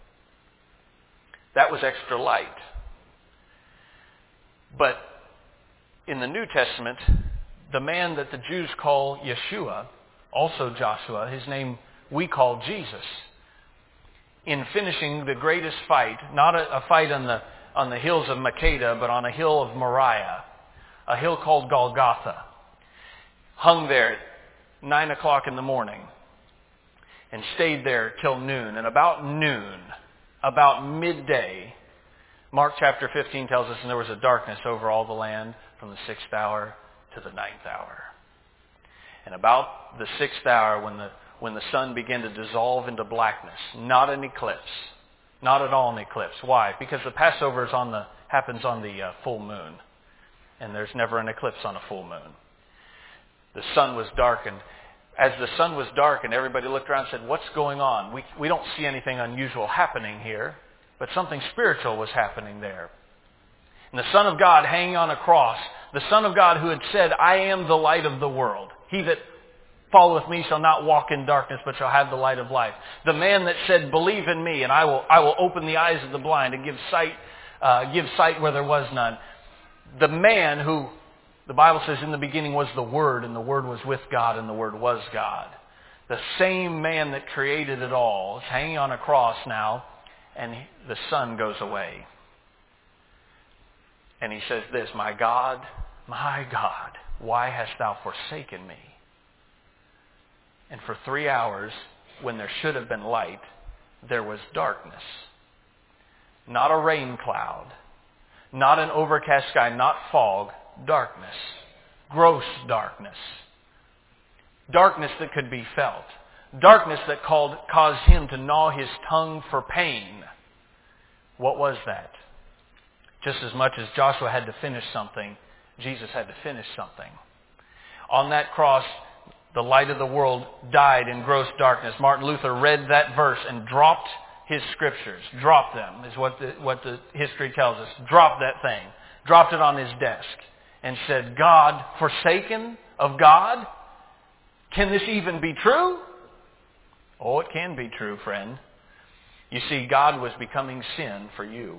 That was extra light. But in the New Testament, the man that the Jews call Yeshua, also Joshua, his name we call Jesus, in finishing the greatest fight, not a, a fight on the on the hills of Makeda, but on a hill of Moriah, a hill called Golgotha, hung there at nine o'clock in the morning and stayed there till noon. And about noon, about midday, Mark chapter fifteen tells us, and there was a darkness over all the land from the sixth hour to the ninth hour. And about the sixth hour, when the when the sun began to dissolve into blackness, not an eclipse, not at all an eclipse. Why? Because the Passover is on the happens on the uh, full moon, and there's never an eclipse on a full moon. The sun was darkened. As the sun was darkened, everybody looked around and said, what's going on? We, we don't see anything unusual happening here, but something spiritual was happening there. And the Son of God hanging on a cross, the Son of God who had said, I am the light of the world. He that followeth me shall not walk in darkness, but shall have the light of life. The man that said, believe in me, and I will I will open the eyes of the blind and give sight, uh, give sight where there was none. The man who, the Bible says, in the beginning was the Word, and the Word was with God, and the Word was God. The same man that created it all is hanging on a cross now, and the sun goes away. And he says this, my God, my God, why hast thou forsaken me? And for three hours, when there should have been light, there was darkness. Not a rain cloud, not an overcast sky, not fog, darkness. Gross darkness. Darkness that could be felt. Darkness that called, caused him to gnaw his tongue for pain. What was that? Just as much as Joshua had to finish something, Jesus had to finish something. On that cross, the light of the world died in gross darkness. Martin Luther read that verse and dropped his scriptures. Dropped them, is what the, what the history tells us. Dropped that thing. Dropped it on his desk and said, God, forsaken of God? Can this even be true? Oh, it can be true, friend. You see, God was becoming sin for you.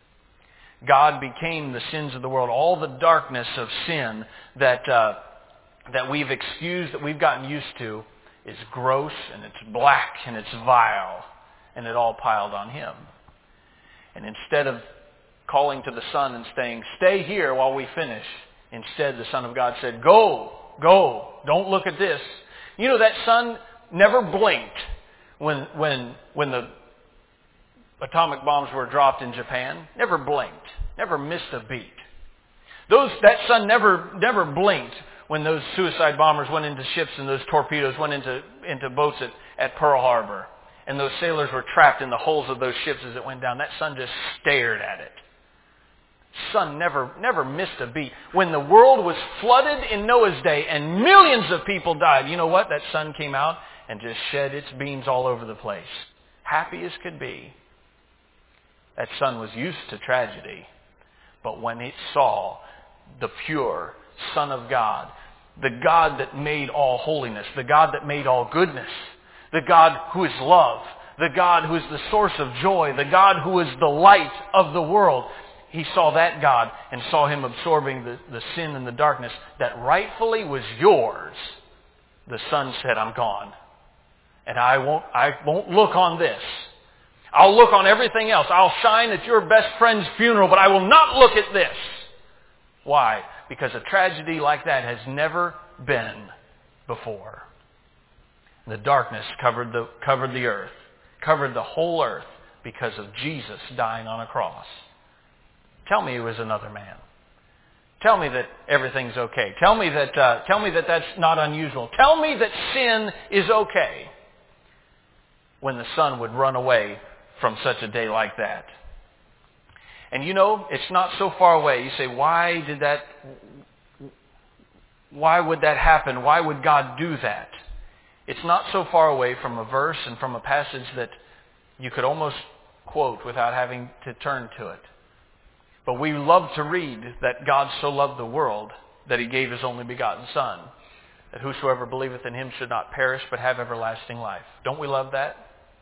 God became the sins of the world. All the darkness of sin that uh, that we've excused, that we've gotten used to, is gross and it's black and it's vile. And it all piled on him. And instead of calling to the Son and saying, stay here while we finish, instead the Son of God said, go, go, don't look at this. You know, that Son never blinked when when when the atomic bombs were dropped in Japan. Never blinked. Never missed a beat. Those that Son never never blinked when those suicide bombers went into ships and those torpedoes went into, into boats at, at Pearl Harbor. And those sailors were trapped in the holes of those ships as it went down. That Son just stared at it. Son never never missed a beat. When the world was flooded in Noah's day and millions of people died, you know what? That Son came out and just shed its beams all over the place. Happy as could be. That Son was used to tragedy. But when it saw the pure Son of God, the God that made all holiness, the God that made all goodness, the God who is love, the God who is the source of joy, the God who is the light of the world. He saw that God and saw him absorbing the, the sin and the darkness that rightfully was yours. The Son said, I'm gone. And I won't, I won't look on this. I'll look on everything else. I'll shine at your best friend's funeral, but I will not look at this. Why? Because a tragedy like that has never been before. The darkness covered the, covered the earth, covered the whole earth because of Jesus dying on a cross. Tell me he was another man. Tell me that everything's okay. Tell me that, uh, tell me that that's not unusual. Tell me that sin is okay when the Son would run away from such a day like that. And you know, it's not so far away. You say, why did that, why would that happen? Why would God do that? It's not so far away from a verse and from a passage that you could almost quote without having to turn to it. But we love to read that God so loved the world that he gave his only begotten Son, that whosoever believeth in him should not perish but have everlasting life. Don't we love that?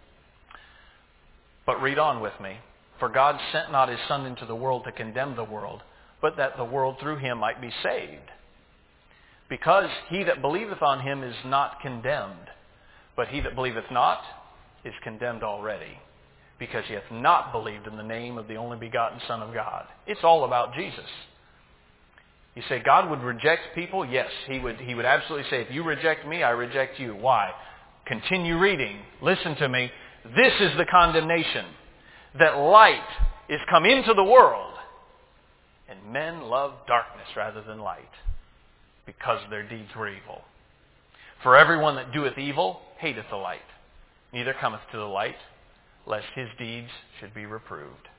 But read on with me. For God sent not his Son into the world to condemn the world, but that the world through him might be saved. Because he that believeth on him is not condemned, but he that believeth not is condemned already, because he hath not believed in the name of the only begotten Son of God. It's all about Jesus. You say God would reject people? Yes, he would, he would absolutely say, if you reject me, I reject you. Why? Continue reading. Listen to me. This is the condemnation, that light is come into the world, and men love darkness rather than light, because their deeds were evil. For everyone that doeth evil hateth the light, neither cometh to the light, lest his deeds should be reproved.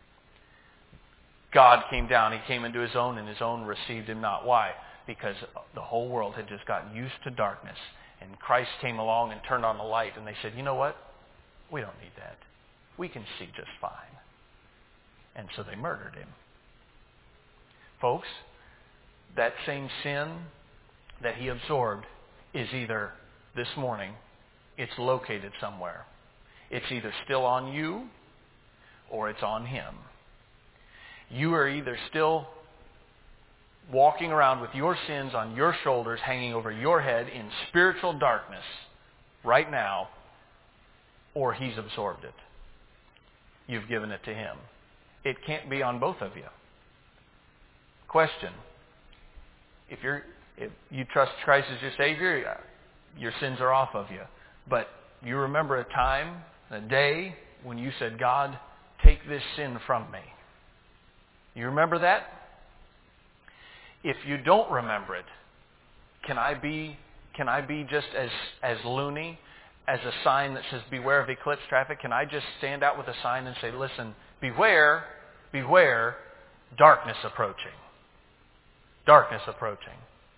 God came down, he came into his own, and his own received him not. Why? Because the whole world had just gotten used to darkness, and Christ came along and turned on the light, and they said, you know what? We don't need that. We can see just fine. And so they murdered him. Folks, that same sin that he absorbed is either, this morning, it's located somewhere. It's either still on you or it's on him. You are either still walking around with your sins on your shoulders, hanging over your head in spiritual darkness right now, or he's absorbed it. You've given it to him. It can't be on both of you. Question. If you're if you trust Christ as your Savior, your sins are off of you. But you remember a time, a day, when you said, God, take this sin from me. You remember that? If you don't remember it, can I be can I be just as, as loony as a sign that says, beware of eclipse traffic? Can I just stand out with a sign and say, listen, beware, beware, darkness approaching. Darkness approaching.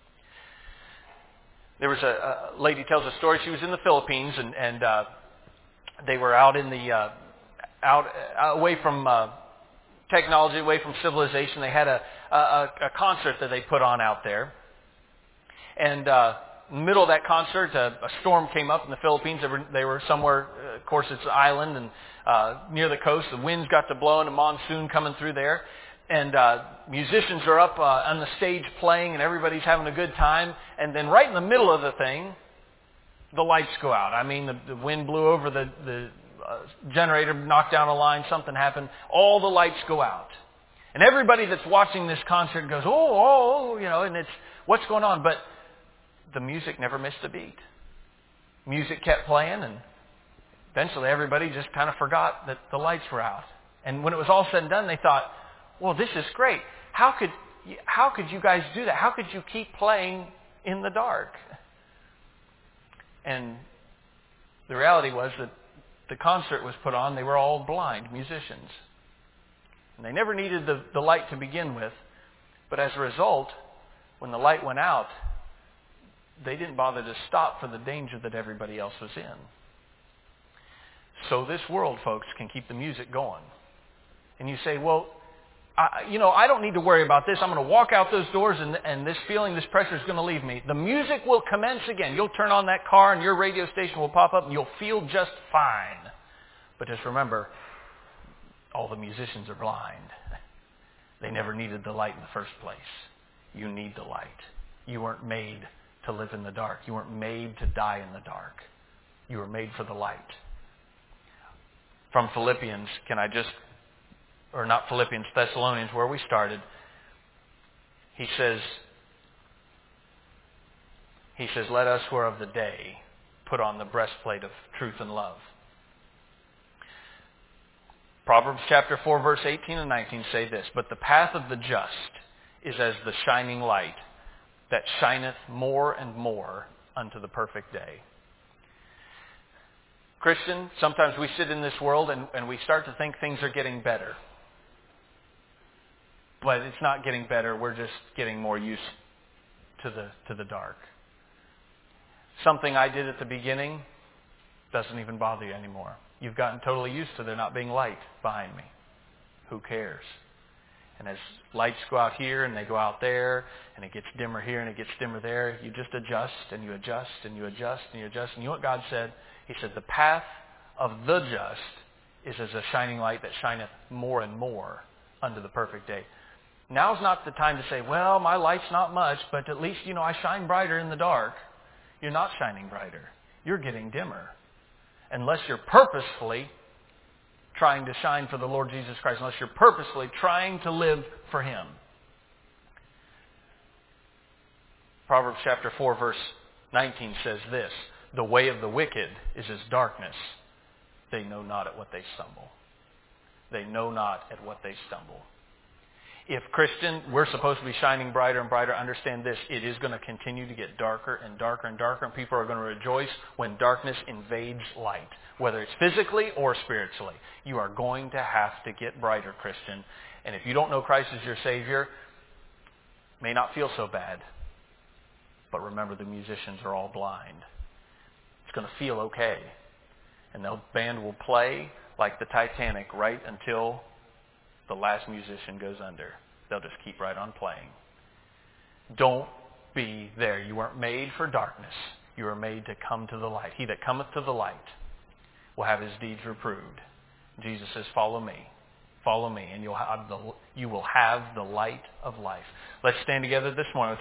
There was a, a lady tells a story. She was in the Philippines, and, and uh, they were out in the uh, out uh, away from uh, technology, away from civilization. They had a, a, a concert that they put on out there, and uh, in the middle of that concert, a, a storm came up in the Philippines. They were, they were somewhere, uh, of course, it's an island and uh, near the coast. The winds got to blowing, a monsoon coming through there. And uh, musicians are up uh, on the stage playing, and everybody's having a good time. And then right in the middle of the thing, the lights go out. I mean, the, the wind blew over the, the uh, generator, knocked down a line, something happened. All the lights go out. And everybody that's watching this concert goes, oh, oh, oh, you know, and it's, what's going on? But the music never missed a beat. Music kept playing, and eventually everybody just kind of forgot that the lights were out. And when it was all said and done, they thought, well, this is great. How could how could you guys do that? How could you keep playing in the dark? And the reality was that the concert was put on. They were all blind musicians. And they never needed the, the light to begin with. But as a result, when the light went out, they didn't bother to stop for the danger that everybody else was in. So this world, folks, can keep the music going. And you say, well, I, you know, I don't need to worry about this. I'm going to walk out those doors and, and this feeling, this pressure is going to leave me. The music will commence again. You'll turn on that car and your radio station will pop up and you'll feel just fine. But just remember, all the musicians are blind. They never needed the light in the first place. You need the light. You weren't made to live in the dark. You weren't made to die in the dark. You were made for the light. From Philippians, can I just or not Philippians, Thessalonians, where we started, he says, he says, let us who are of the day put on the breastplate of truth and love. Proverbs chapter four, verse eighteen and nineteen say this, but the path of the just is as the shining light that shineth more and more unto the perfect day. Christian, sometimes we sit in this world and, and we start to think things are getting better. But it's not getting better. We're just getting more used to the to the dark. Something I did at the beginning doesn't even bother you anymore. You've gotten totally used to there not being light behind me. Who cares? And as lights go out here and they go out there, and it gets dimmer here and it gets dimmer there, you just adjust and you adjust and you adjust and you adjust. And you know what God said? He said, the path of the just is as a shining light that shineth more and more unto the perfect day. Now's not the time to say, well, my light's not much, but at least, you know, I shine brighter in the dark. You're not shining brighter. You're getting dimmer. Unless you're purposefully trying to shine for the Lord Jesus Christ, unless you're purposefully trying to live for Him. Proverbs chapter four, verse nineteen says this, the way of the wicked is as darkness. They know not at what they stumble. They know not at what they stumble. If Christian, we're supposed to be shining brighter and brighter, understand this, it is going to continue to get darker and darker and darker, and people are going to rejoice when darkness invades light, whether it's physically or spiritually. You are going to have to get brighter, Christian. And if you don't know Christ as your Savior, it may not feel so bad. But remember, the musicians are all blind. It's going to feel okay. And the band will play like the Titanic right until the last musician goes under. They'll just keep right on playing. Don't be there. You weren't made for darkness. You were made to come to the light. He that cometh to the light will have his deeds reproved. Jesus says, follow me. Follow me, and you'll have the, you will have the light of life. Let's stand together this morning.